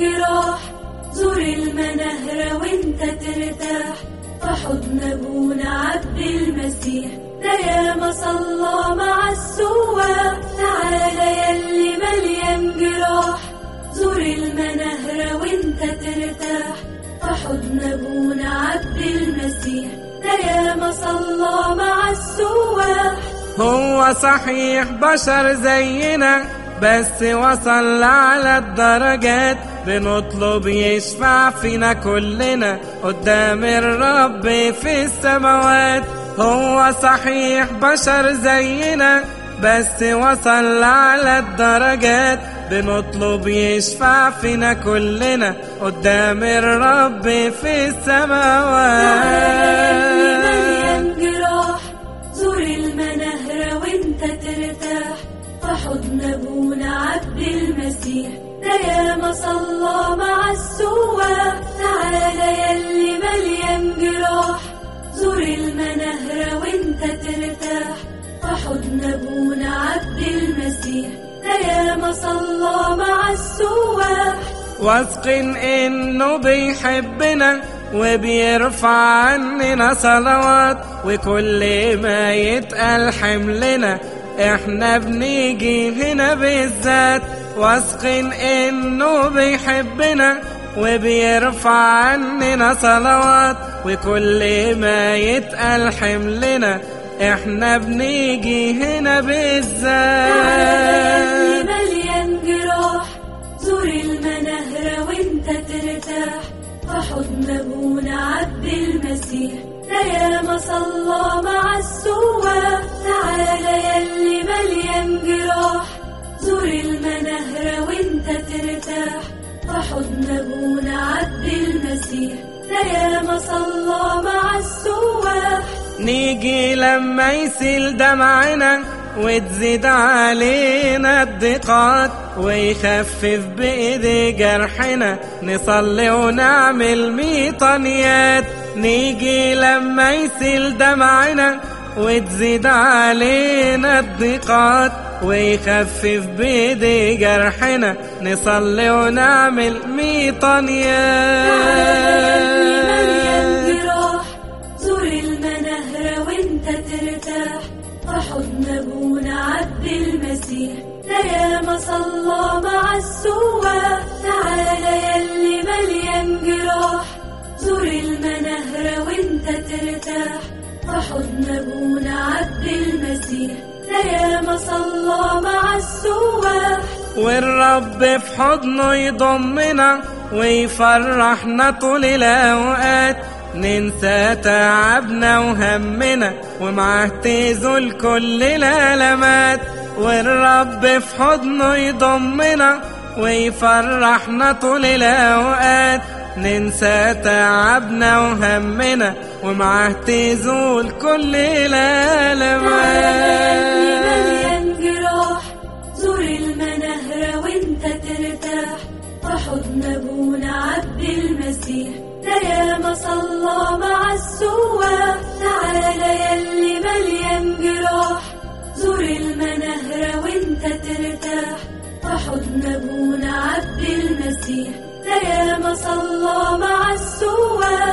جراح. زور المناهرة وانت ترتاح في حضن ابونا عبد المسيح. ده ياما صلى مع السواح. تعالى ياللي مليان جراح. زور المناهرة وانت ترتاح في حضن ابونا عبد المسيح. ده ياما صلى مع السواح. هو صحيح بشر زينا بس وصل لأعلى الدرجات. بنطلب يشفع فينا كلنا قدام الرب في السماوات. هو صحيح بشر زينا بس وصل لأعلى الدرجات. بنطلب يشفع فينا كلنا قدام الرب في السماوات. مليان جراح. زور المناهرة وانت ترتاح في حضن ابونا عبد المسيح. ده ياما صلى مع السواح. تعالى ياللي مليان جراح. زور المناهرة وانت ترتاح في حضن ابونا عبد المسيح. ده ياما صلى مع السواح. واثقين انه بيحبنا وبيرفع عننا صلوات. وكل ما يتقال حملنا احنا بنيجي هنا بالذات. واثقين انه بيحبنا وبيرفع عننا صلوات. وكل ما يتقال حملنا احنا بنيجي هنا بالذات. مليان جراح. زور المناهرة وانت ترتاح في حضن ابونا عبد المسيح. ده ياما صلى مع السواح. تعالى ياللي مليان جراح. زور المناهرة وانت ترتاح في حضن ابونا عبد المسيح. ده ياما صلى مع السواح. نيجي لما يسيل دمعنا وتزيد علينا الضيقات. ويخفف بإيدي جرحنا نصلي ونعمل ميطانيات. نيجي لما يسيل دمعنا وتزيد علينا الضيقات. ويخفف بإيدي جرحنا نصلي ونعمل ميطانيات. زور المناهرة وانت ترتاح في حضن ابونا عبد المسيح. ده ياما صلى مع السواح. تعالى ياللي مليان جراح. زور المناهرة وانت ترتاح في حضن ابونا عبد المسيح. ده ياما صلى مع السواح. والرب في حضنه يضمنا ويفرحنا طول الأوقات. ننسى تعبنا وهمنا ومعاه تزول كل الألمات. والرب في حضنه يضمنا ويفرحنا طول الأوقات. ننسى تعبنا وهمنا ومعاه تزول كل الألمات. مليان جراح. زور المناهرة وانت ترتاح في حضن ابونا عبد المسيح. ده ياما صلى مع السواح. تعالى ياللي مليان جراح. زور المناهرة وانت ترتاح في حضن ابونا عبد المسيح. ده ياما صلى مع السواح.